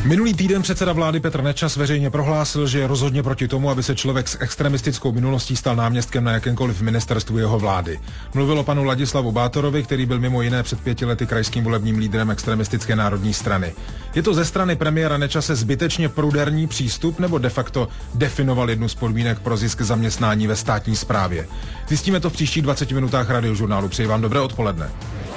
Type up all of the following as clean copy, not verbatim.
Minulý týden předseda vlády Petr Nečas veřejně prohlásil, že je rozhodně proti tomu, aby se člověk s extremistickou minulostí stal náměstkem na jakémkoliv ministerstvu jeho vlády. Mluvil o panu Ladislavu Bátorovi, který byl mimo jiné před 5 lety krajským volebním lídrem extremistické národní strany. Je to ze strany premiéra Nečase zbytečně pruderní přístup, nebo de facto definoval jednu z podmínek pro zisk zaměstnání ve státní správě? Zjistíme to v příštích 20 minutách Radiožurnálu. Přeji vám dobré odpoledne.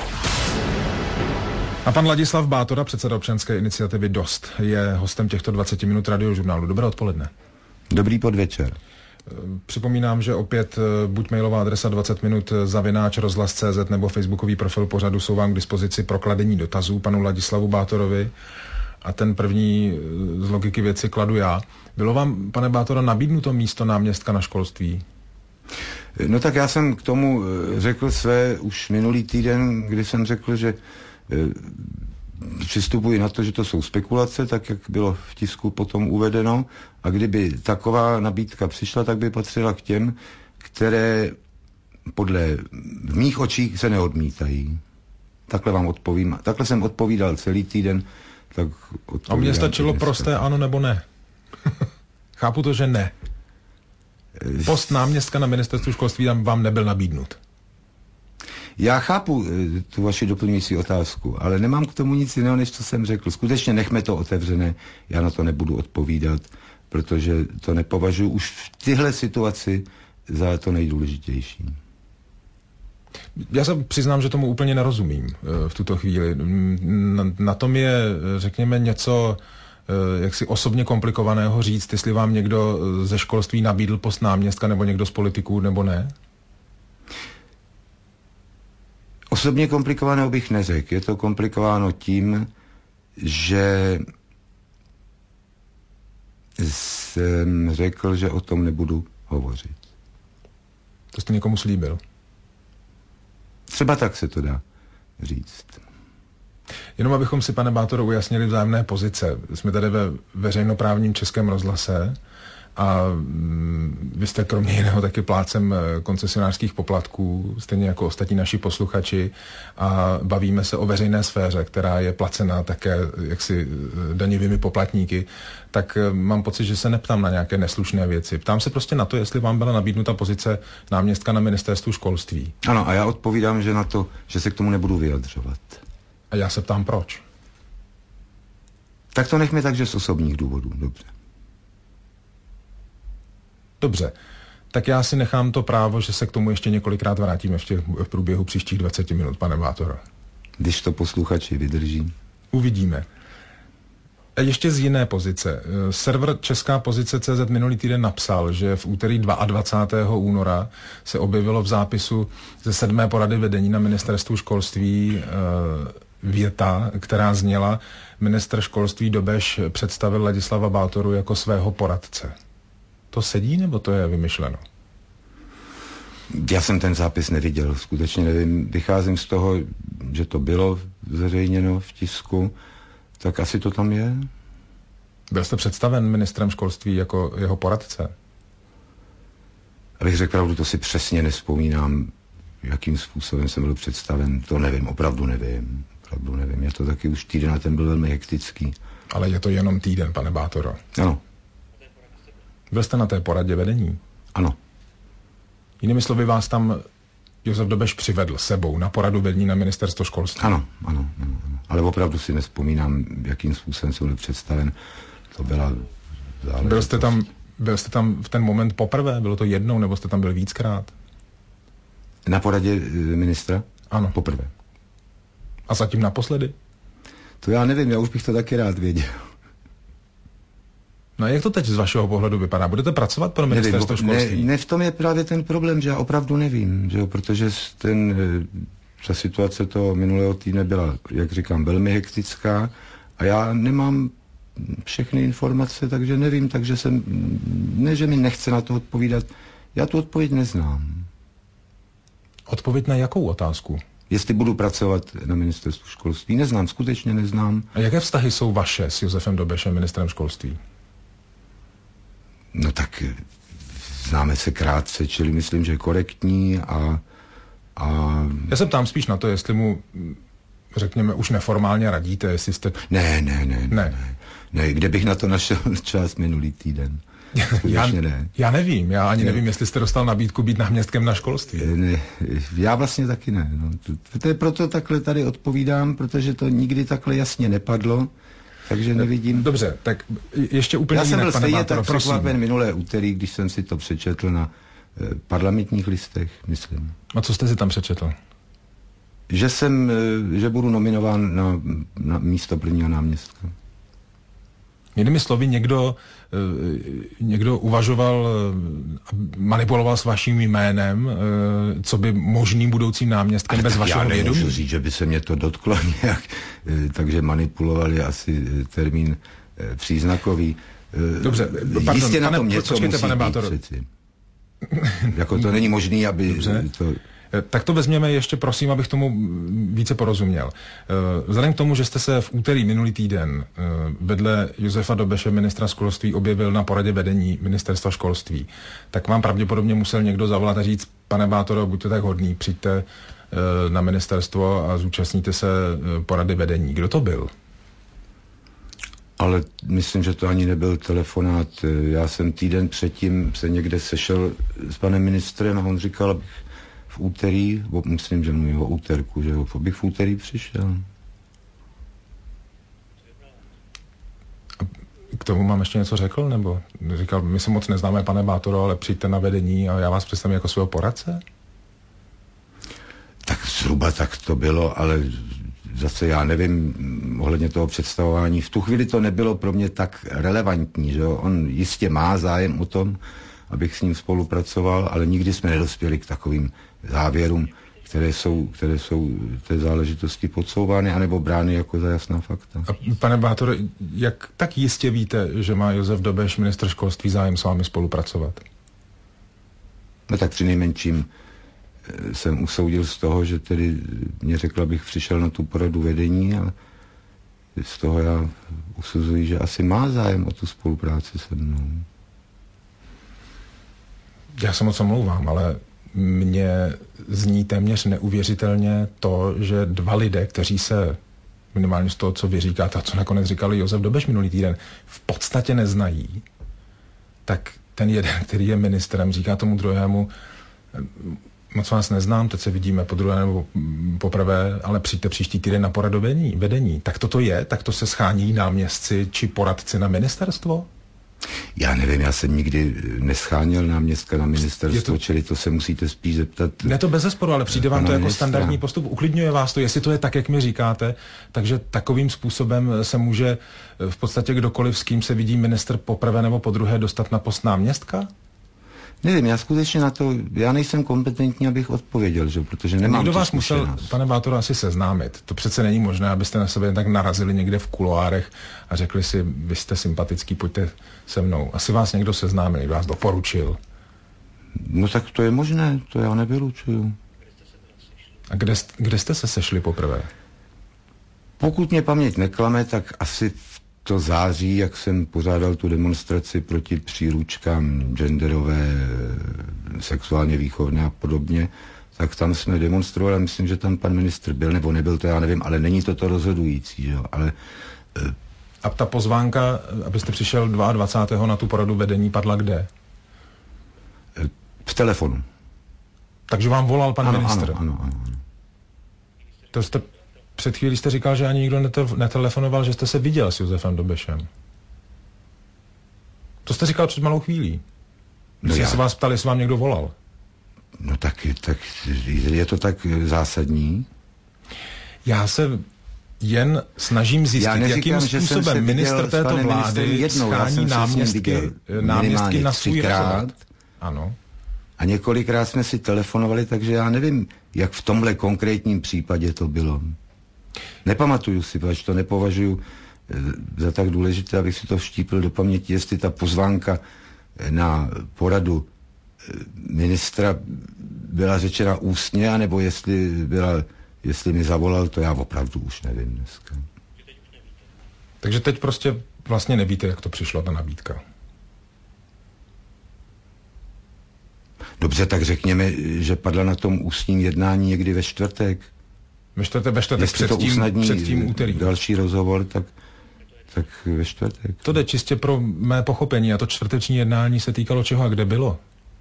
A pan Ladislav Bátora, předseda občanské iniciativy Dost, je hostem těchto 20 minut Radiožurnálu. Dobré odpoledne. Dobrý podvečer. Připomínám, že opět buď mailová adresa 20minut@rozhlas.cz nebo facebookový profil pořadu jsou vám k dispozici pro kladení dotazů panu Ladislavu Bátorovi. A ten první z logiky věci kladu já. Bylo vám, pane Bátora, nabídnuto místo náměstka na školství? No tak já jsem k tomu řekl své už minulý týden, kdy jsem řekl, že přistupuji na to, že to jsou spekulace, tak jak bylo v tisku potom uvedeno, a kdyby taková nabídka přišla, tak by patřila k těm, které podle v mých očích se neodmítají. Takhle vám odpovím. Takhle jsem odpovídal celý týden. Tak a mně stačilo prosté ano nebo ne. Chápu to, že ne. Post náměstka na ministerstvu školství vám nebyl nabídnut. Já chápu tu vaši doplňující otázku, ale nemám k tomu nic jiného, než co jsem řekl. Skutečně nechme to otevřené, já na to nebudu odpovídat, protože to nepovažuji už v téhle situaci za to nejdůležitější. Já se přiznám, že tomu úplně nerozumím v tuto chvíli. Na tom je, řekněme, něco jaksi osobně komplikovaného říct, jestli vám někdo ze školství nabídl post náměstka nebo někdo z politiků nebo ne? Osobně komplikovaného bych neřekl. Je to komplikováno tím, že jsem řekl, že o tom nebudu hovořit. To jste někomu slíbil? Třeba tak se to dá říct. Jenom abychom si, pane Bátoro, ujasnili vzájemné pozice. Jsme tady ve veřejnoprávním Českém rozhlase a vy jste kromě jiného taky plátcem koncesionářských poplatků, stejně jako ostatní naši posluchači, a bavíme se o veřejné sféře, která je placená také jaksi daňovými poplatníky, tak mám pocit, že se neptám na nějaké neslušné věci. Ptám se prostě na to, jestli vám byla nabídnuta pozice náměstka na ministerstvu školství. Ano, a já odpovídám, že na to, že se k tomu nebudu vyjadřovat. A já se ptám, proč? Tak to nechme tak, že z osobních důvodů, dobře. Dobře, tak já si nechám to právo, že se k tomu ještě několikrát vrátíme v průběhu příštích 20 minut, pane Bátoro. Když to posluchači vydrží. Uvidíme. A ještě z jiné pozice. Server Česká pozice.cz minulý týden napsal, že v úterý 22. února se objevilo v zápisu ze 7. porady vedení na ministerstvu školství věta, která zněla: ministr školství Dobeš představil Ladislava Bátoru jako svého poradce. To sedí, nebo to je vymyšleno? Já jsem ten zápis neviděl, skutečně nevím. Vycházím z toho, že to bylo zveřejněno v tisku, tak asi to tam je. Byl jste představen ministrem školství jako jeho poradce? Abych řekl pravdu, to si přesně nevzpomínám, jakým způsobem jsem byl představen. To nevím, opravdu nevím. Je to taky už týden a ten byl velmi hektický. Ale je to jenom týden, pane Bátoro. Ano. Byl jste na té poradě vedení? Ano. Jinými slovy, vás tam Josef Dobeš přivedl sebou na poradu vedení na ministerstvo školství? Ano. Ale opravdu si nevzpomínám, jakým způsobem jsem byl představen. To byla záležitost. Byl jste tam v ten moment poprvé? Bylo to jednou, nebo jste tam byl víckrát? Na poradě ministra? Ano. Poprvé. A zatím naposledy? To já nevím, já už bych to taky rád věděl. No a jak to teď z vašeho pohledu vypadá? Budete pracovat pro ministerstvo školství? Ne, v tom je právě ten problém, že já opravdu nevím, že jo, protože ta situace toho minulého týdne byla, jak říkám, velmi hektická a já nemám všechny informace, takže nevím, takže ne, že mi nechce na to odpovídat, já tu odpověď neznám. Odpověď na jakou otázku? Jestli budu pracovat na ministerstvu školství, neznám, skutečně neznám. A jaké vztahy jsou vaše s Josefem Dobešem, ministrem školství? No tak známe se krátce, čili myslím, že je korektní a... Já se ptám spíš na to, jestli mu, řekněme, už neformálně radíte, jestli jste... Ne. Ne, kde bych na to našel čas minulý týden? Já nevím, já ani nevím, jestli jste dostal nabídku být náměstkem na školství. Ne, já vlastně taky ne. No. To je proto takhle tady odpovídám, protože to nikdy takhle jasně nepadlo, takže nevidím. Dobře, tak ještě úplně jinak, pane Bátoro, prosím. Já jsem byl stejně tak překvapen minulé úterý, když jsem si to přečetl na Parlamentních listech, myslím. A co jste si tam přečetl? Že budu nominován na místo prvního náměstka. Jinými slovy, někdo uvažoval, manipuloval s vaším jménem, co by možným budoucím náměstkem bez vašeho vědomí? Já nemůžu říct, že by se mě to dotklo nějak, takže manipuloval je asi termín příznakový. Dobře, pardon, jistě na tom něco musí pane být přeci. Jako to není možný, aby to... Tak to vezměme ještě, prosím, abych tomu více porozuměl. Vzhledem k tomu, že jste se v úterý minulý týden vedle Josefa Dobeše, ministra školství, objevil na poradě vedení ministerstva školství, tak vám pravděpodobně musel někdo zavolat a říct, pane Bátoro, buďte tak hodný, přijďte na ministerstvo a zúčastníte se porady vedení. Kdo to byl? Ale myslím, že to ani nebyl telefonát. Já jsem týden předtím se někde sešel s panem ministrem a on říkal, abych v úterý, myslím, že mluví o úterku, že bych v úterý přišel. K tomu mám ještě něco řekl, nebo říkal, my se moc neznáme, pane Bátoro, ale přijďte na vedení a já vás představím jako svého poradce? Tak zhruba tak to bylo, ale zase já nevím ohledně toho představování. V tu chvíli to nebylo pro mě tak relevantní, že jo? On jistě má zájem o tom, abych s ním spolupracoval, ale nikdy jsme nedospěli k takovým závěrům, které jsou té záležitosti podsouvány anebo brány jako za jasná fakta. A pane Bátore, jak tak jistě víte, že má Josef Dobeš, ministr školství, zájem s vámi spolupracovat? No tak přinejmenším jsem usoudil z toho, že tedy mě řekl, abych přišel na tu poradu vedení a z toho já usuzuji, že asi má zájem o tu spolupráci se mnou. Já se moc omlouvám, ale mně zní téměř neuvěřitelně to, že dva lidé, kteří se minimálně z toho, co vy říkáte a co nakonec říkal Josef Dobeš minulý týden, v podstatě neznají, tak ten jeden, který je ministrem, říká tomu druhému, moc vás neznám, teď se vidíme po druhé nebo poprvé, ale přijďte příští týden na poradu vedení. Tak toto je? Tak to se schání náměstci či poradci na ministerstvo? Já nevím, já jsem nikdy nescháněl náměstka na ministerstvo, čili to se musíte spíš zeptat. Ne, to bez zesporu, ale přijde vám to jako standardní postup. Uklidňuje vás to, jestli to je tak, jak mi říkáte, takže takovým způsobem se může v podstatě kdokoliv, s kým se vidí ministr poprvé nebo podruhé, dostat na post náměstka? Nevím, já skutečně na to, já nejsem kompetentní, abych odpověděl, že? Protože nemám. Někdo vás musel, pane Bátoro, asi seznámit. To přece není možné, abyste na sebe tak narazili někde v kuloárech a řekli si, vy jste sympatický, pojďte se mnou. Asi vás někdo seznámil, někdo vás doporučil. No tak to je možné, to já nevylučuju. A kde jste se sešli poprvé? Pokud mě paměť neklame, tak asi to září, jak jsem pořádal tu demonstraci proti příručkám genderové, sexuálně výchovné a podobně, tak tam jsme demonstrovali, myslím, že tam pan ministr byl, nebo nebyl, to já nevím, ale není to rozhodující, že jo, ale... A ta pozvánka, abyste přišel 22. na tu poradu vedení, padla kde? V telefonu. Takže vám volal pan ministr? Ano. To jste... Před chvílí jste říkal, že ani nikdo netelefonoval, že jste se viděl s Josefem Dobešem. To jste říkal před malou chvílí. Když se vás ptali, jestli vám někdo volal. No tak je to tak zásadní? Já se jen snažím zjistit, jakým způsobem ministr této vlády schání náměstky na svůj rezort. Ano. A několikrát jsme si telefonovali, takže já nevím, jak v tomhle konkrétním případě to bylo. Nepamatuju si, protože to nepovažuji za tak důležité, abych si to vštípil do paměti, jestli ta pozvánka na poradu ministra byla řečena ústně, anebo jestli mi zavolal, to já opravdu už nevím dneska. Takže teď prostě vlastně nevíte, jak to přišlo, ta nabídka. Dobře, tak řekněme, že padla na tom ústním jednání někdy ve čtvrtek. Ve čtvrtek před tím úterým. Další rozhovor, tak tak ve čtvrtek. To jde čistě pro mé pochopení. A to čtvrteční jednání se týkalo čeho a kde bylo?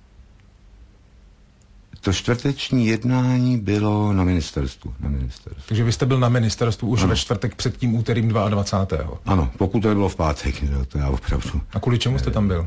To čtvrteční jednání bylo na ministerstvu. Takže vy jste byl na ministerstvu už ve čtvrtek před tím úterým 22. Ano, pokud to nebylo v pátek, to já opravdu. A kvůli čemu jste tam byl?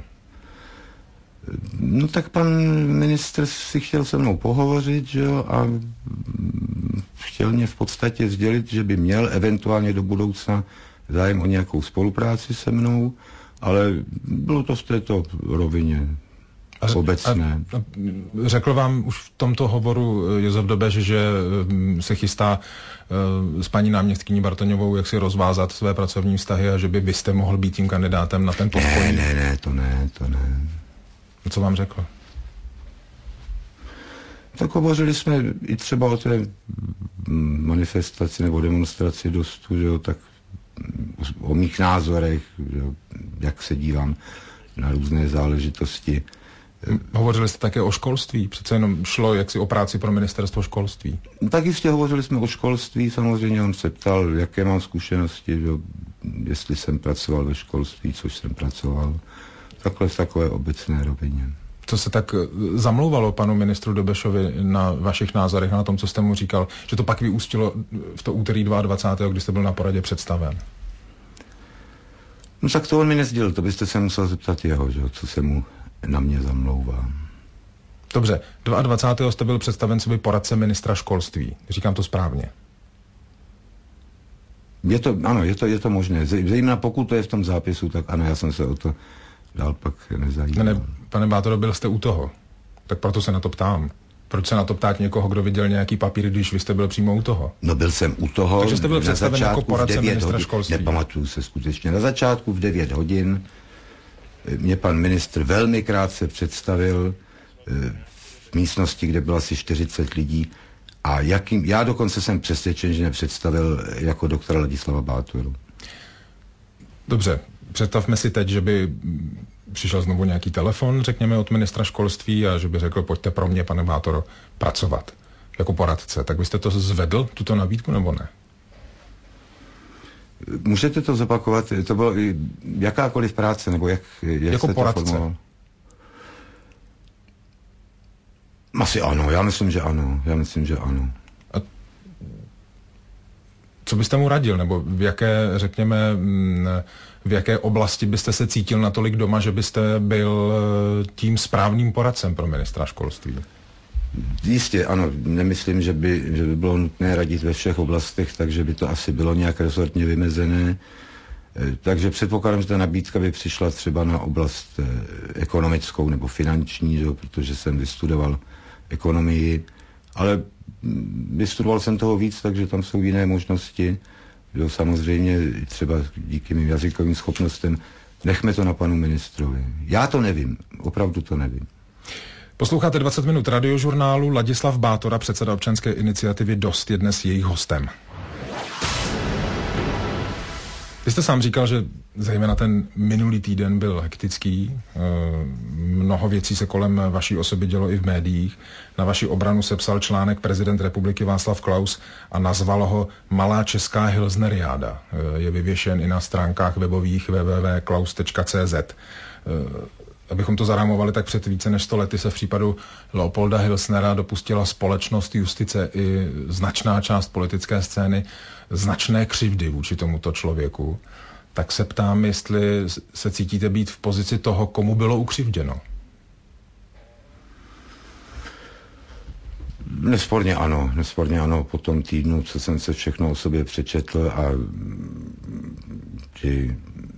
No tak pan ministr si chtěl se mnou pohovořit, že jo, a chtěl mě v podstatě sdělit, že by měl eventuálně do budoucna zájem o nějakou spolupráci se mnou, ale bylo to v této rovině obecné. A řekl vám už v tomto hovoru Josef Dobeš, že se chystá s paní náměstkyní Bartoňovou jak si rozvázat své pracovní vztahy a že by byste mohl být tím kandidátem na ten post? Ne, to ne. Co vám řekl? Tak hovořili jsme i třeba o té manifestaci nebo demonstraci dostu, že jo, tak o mých názorech, že jo, jak se dívám na různé záležitosti. Hovořili jste také o školství, přece jenom šlo jaksi o práci pro ministerstvo školství. Tak jistě hovořili jsme o školství, samozřejmě on se ptal, jaké mám zkušenosti, že, jestli jsem pracoval ve školství, což jsem pracoval, takhle v takové obecné rovině. Co se tak zamlouvalo panu ministru Dobešovi na vašich názorech, na tom, co jste mu říkal, že to pak vyústilo v to úterý 22., kdy jste byl na poradě představen? No tak to on mi nesdělil, to byste se musel zeptat jeho, že, co se mu na mě zamlouvá. Dobře, 22. jste byl představen sobě poradce ministra školství. Říkám to správně. Je to možné. Zejména pokud to je v tom zápisu, tak ano, já jsem se o to dál pak nezajímal. Ne, pane Bátoro, byl jste u toho. Tak proto se na to ptám. Proč se na to ptát někoho, kdo viděl nějaký papír, když vy jste byl přímo u toho? No byl jsem u toho. Takže jste byl představen jako poradce ministra školství. Nepamatuju se skutečně. Na začátku v 9 hodin mě pan ministr velmi krátce představil v místnosti, kde bylo asi 40 lidí a já dokonce jsem přesvědčen, že mě představil jako doktora Ladislava Bátoru. Dobře, představme si teď, že by přišel znovu nějaký telefon, řekněme, od ministra školství a že by řekl, pojďte pro mě, pane Bátoro, pracovat jako poradce. Tak byste to zvedl, tuto nabídku, nebo ne? Můžete to zopakovat? To bylo jakákoliv práce, nebo jak jako jste poradce. To formuloval? Asi ano, já myslím, že ano. A co byste mu radil, nebo v jaké, řekněme, v jaké oblasti byste se cítil natolik doma, že byste byl tím správným poradcem pro ministra školství? Jistě, ano. Nemyslím, že by bylo nutné radit ve všech oblastech, takže by to asi bylo nějak rezortně vymezené. Takže předpokládám, že ta nabídka by přišla třeba na oblast ekonomickou nebo finanční, že? Protože jsem vystudoval ekonomii, ale vystudoval jsem toho víc, takže tam jsou jiné možnosti. Jo, samozřejmě třeba díky mým jazykovým schopnostem. Nechme to na panu ministrovi. Já to nevím, opravdu to nevím. Posloucháte 20 minut radiožurnálu. Ladislav Bátora, předseda občanské iniciativy Dost, je dnes jejich hostem. Vy jste sám říkal, že zejména ten minulý týden byl hektický. Mnoho věcí se kolem vaší osoby dělo i v médiích. Na vaši obranu se psal článek prezident republiky Václav Klaus a nazval ho Malá česká hilsneriáda. Je vyvěšen i na stránkách webových www.klaus.cz. Abychom to zarámovali, tak před více než 100 lety se v případu Leopolda Hilsnera dopustila společnost, justice i značná část politické scény značné křivdy vůči tomuto člověku. Tak se ptám, jestli se cítíte být v pozici toho, komu bylo ukřivděno. Nesporně ano. Po tom týdnu, co jsem se všechno o sobě přečetl a že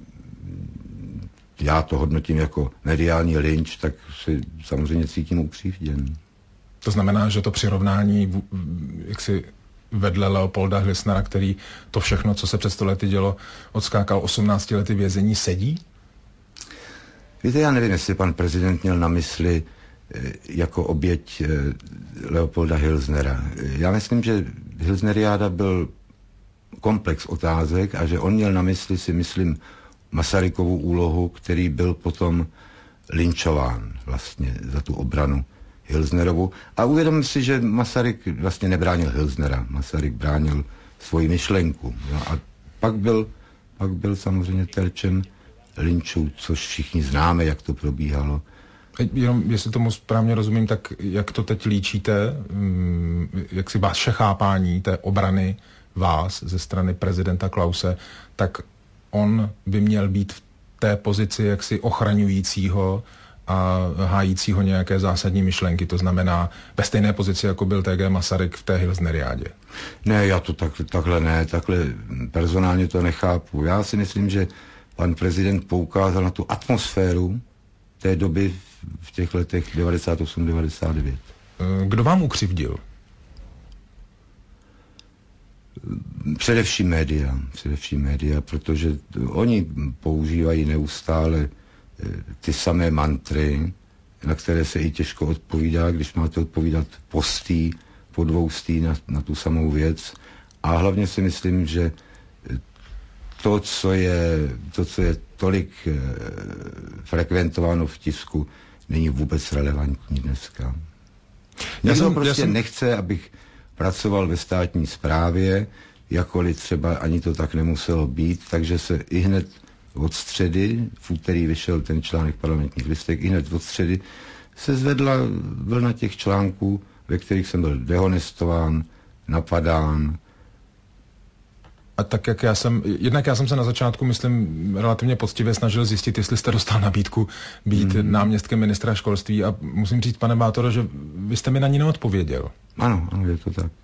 já to hodnotím jako mediální lynč, tak si samozřejmě cítím ukřivděn. To znamená, že to přirovnání jaksi vedle Leopolda Hilsnera, který to všechno, co se před 100 lety dělo, odskákal 18 lety vězení, sedí? Víte, já nevím, jestli pan prezident měl na mysli jako oběť Leopolda Hilsnera. Já myslím, že Hilsneriáda byl komplex otázek a že on měl na mysli, si myslím, Masarykovu úlohu, který byl potom lynčován vlastně za tu obranu Hilsnerovu. A uvědomím si, že Masaryk vlastně nebránil Hilsnera. Masaryk bránil svoji myšlenku. Jo? A pak byl pak byl samozřejmě terčem lynčů, což všichni známe, jak to probíhalo. Jenom, jestli tomu správně rozumím, tak jak to teď líčíte, jak si vaše chápání té obrany vás ze strany prezidenta Klause, tak on by měl být v té pozici jaksi ochraňujícího a hájícího nějaké zásadní myšlenky, to znamená ve stejné pozici, jako byl T.G. Masaryk v té Hilsneriádě. Ne, já to takhle personálně to nechápu. Já si myslím, že pan prezident poukázal na tu atmosféru té doby v těch letech 98-99. Kdo vám ukřivdil? Především média, protože oni používají neustále ty samé mantry, na které se i těžko odpovídá, když máte odpovídat po dvoustý na tu samou věc. A hlavně si myslím, že to, co je tolik frekventováno v tisku, není vůbec relevantní dneska. Někdo prostě nechce, abych pracoval ve státní správě, jakkoliv třeba ani to tak nemuselo být, takže se i hned od středy, v úterý vyšel ten článek v Parlamentních listech, i hned od středy se zvedla vlna těch článků, ve kterých jsem byl dehonestován, napadán. A tak jak já jsem se na začátku, myslím, relativně poctivě snažil zjistit, jestli jste dostal nabídku být náměstkem ministra školství a musím říct, pane Bátoro, že vy jste mi na ní neodpověděl. Ano, je to tak.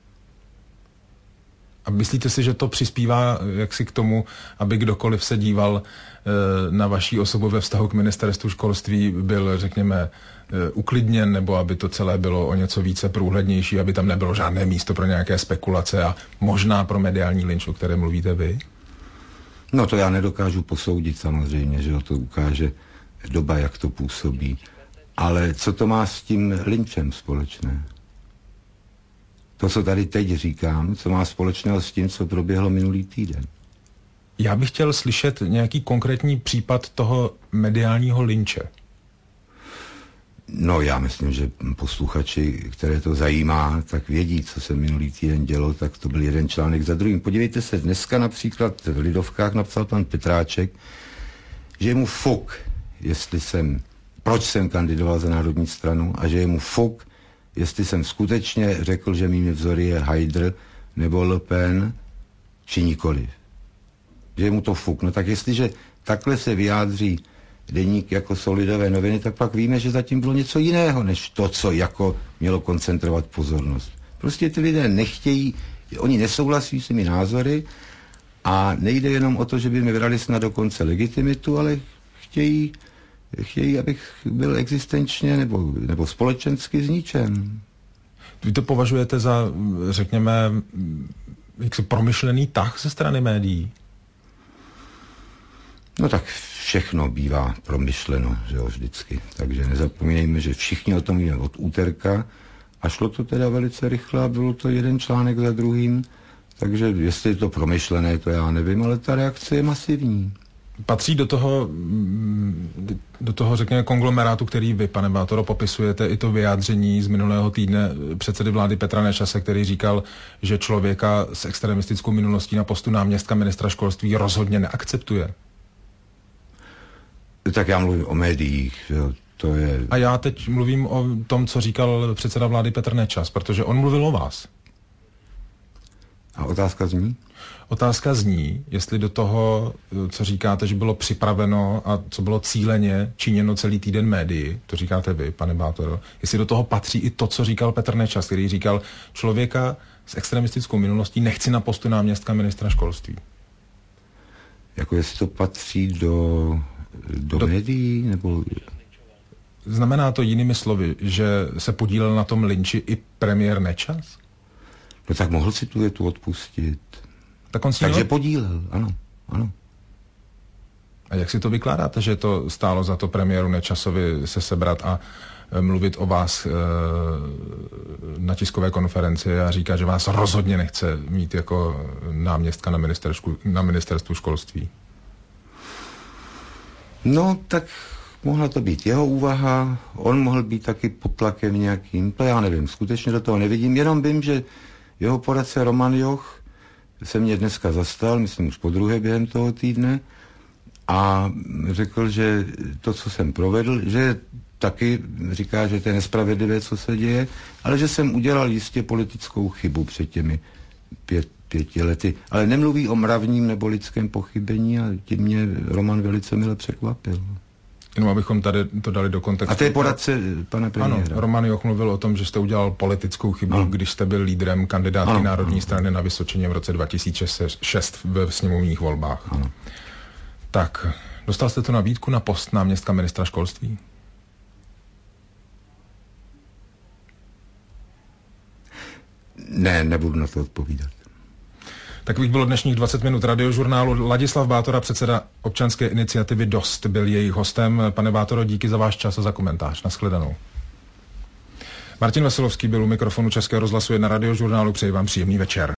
A myslíte si, že to přispívá jaksi k tomu, aby kdokoliv se díval na vaší osobu ve vztahu k ministerstvu školství, byl, řekněme, uklidněn, nebo aby to celé bylo o něco více průhlednější, aby tam nebylo žádné místo pro nějaké spekulace a možná pro mediální lynč, o které mluvíte vy? No to já nedokážu posoudit samozřejmě, že to ukáže doba, jak to působí. Ale co to má s tím lynčem společné? To, co tady teď říkám, co má společného s tím, co proběhlo minulý týden. Já bych chtěl slyšet nějaký konkrétní případ toho mediálního lynče. No, já myslím, že posluchači, které to zajímá, tak vědí, co se minulý týden dělo, tak to byl jeden článek za druhým. Podívejte se, dneska například v Lidovkách napsal pan Petráček, že je mu fuk, proč jsem kandidoval za Národní stranu a že je mu fuk, jestli jsem skutečně řekl, že mými vzory je Haidr nebo Le Pen, či nikoliv. Že je mu to fuk. No tak jestliže takhle se vyjádří deník, jako jsou Lidové noviny, tak pak víme, že zatím bylo něco jiného, než to, co jako mělo koncentrovat pozornost. Prostě ty lidé nechtějí, oni nesouhlasí s těmi názory a nejde jenom o to, že by mi vrali snad dokonce legitimitu, ale chtějí, abych byl existenčně nebo společensky zničen. Vy to považujete za, řekněme, jaksi promyšlený tah ze strany médií? No tak všechno bývá promyšleno, že jo, vždycky. Takže nezapomínejme, že všichni o tom víme od úterka a šlo to teda velice rychle a bylo to jeden článek za druhým. Takže jestli je to promyšlené, to já nevím, ale ta reakce je masivní. Patří do toho, řekněme, konglomerátu, který vy, pane Bátoro, popisujete, i to vyjádření z minulého týdne předsedy vlády Petra Nečase, který říkal, že člověka s extremistickou minulostí na postu náměstka ministra školství rozhodně neakceptuje. Tak já mluvím o médiích, jo, to je... A já teď mluvím o tom, co říkal předseda vlády Petr Nečas, protože on mluvil o vás. A otázka zní? Otázka zní, jestli do toho, co říkáte, že bylo připraveno a co bylo cíleně činěno celý týden médii, to říkáte vy, pane Bátoro, jestli do toho patří i to, co říkal Petr Nečas, který říkal, člověka s extremistickou minulostí nechci na postu náměstka ministra školství. Jako jestli to patří do médií, nebo... Znamená to jinými slovy, že se podílel na tom lynči i premiér Nečas? No tak mohl si tu větu odpustit. Takže podílel, ano. A jak si to vykládáte, že to stálo za to premiéru Nečasovi se sebrat a mluvit o vás na tiskové konferenci a říká, že vás rozhodně nechce mít jako náměstka na ministerstvu školství? No, tak mohla to být jeho úvaha, on mohl být taky pod tlakem nějakým, to já nevím, skutečně do toho nevidím, jenom vím, že jeho poradce Roman Joch se mě dneska zastal, myslím už podruhé během toho týdne, a řekl, že to, co jsem provedl, že taky říká, že to je nespravedlivé, co se děje, ale že jsem udělal jistě politickou chybu před těmi 5 lety. Ale nemluví o mravním nebo lidském pochybení a tím mě Roman velice mile překvapil. Jenom abychom tady to dali do kontextu. A to je poradce pana premiéra. Ano, Roman Joch mluvil o tom, že jste udělal politickou chybu, ano, když jste byl lídrem kandidátky Národní strany na Vysočině v roce 2006 ve sněmovních volbách. Ano. Tak, dostal jste tu nabídku na post náměstka ministra školství? Ne, nebudu na to odpovídat. Takových bylo dnešních 20 minut radiožurnálu. Ladislav Bátora, předseda občanské iniciativy DOST, byl jejich hostem. Pane Bátoro, díky za váš čas a za komentář. Nashledanou. Martin Veselovský byl u mikrofonu Českého rozhlasu 1 radiožurnálu. Přeji vám příjemný večer.